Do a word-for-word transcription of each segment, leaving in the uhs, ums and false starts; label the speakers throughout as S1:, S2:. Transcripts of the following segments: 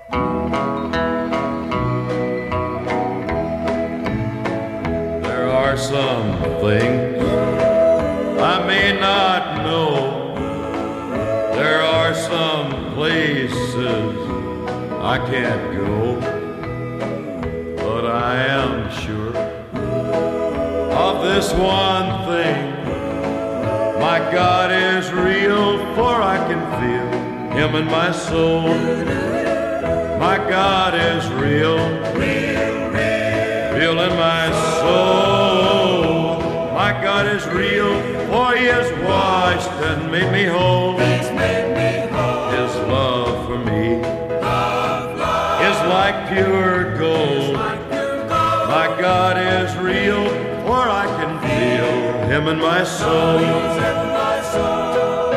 S1: There are some things I may not know. There are some places I can't go. But I am sure of this one thing: my God is real, for I can feel Him in my soul. My God is real, real, real, real in my soul. My God is real, for He has washed and made me whole.
S2: He's made me whole.
S1: His love for me
S2: Love, love,
S1: is like pure gold.
S2: like pure gold.
S1: My God is real, for I can feel Him in my soul.
S2: He's in my soul.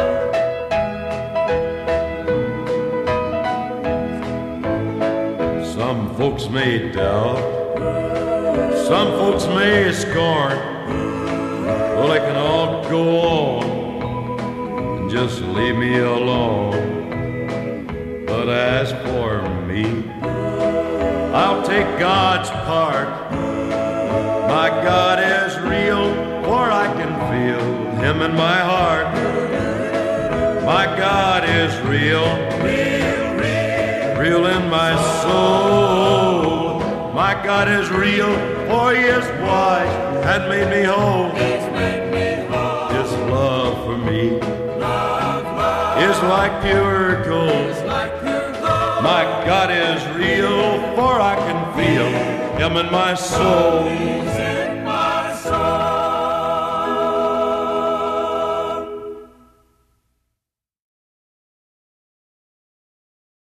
S1: Some folks may doubt, some folks may scorn. Well, they can all go on and just leave me alone. But as for me, I'll take God's part. My God is real, for I can feel Him in my heart. My God is real,
S2: Real, real,
S1: real in my soul. My God is real, for He has washed and made me whole.
S2: He's made me whole.
S1: His love for me
S2: Love, love,
S1: is like pure gold.
S2: is like pure gold.
S1: My God is real, for I can feel Him in my soul.
S2: He's in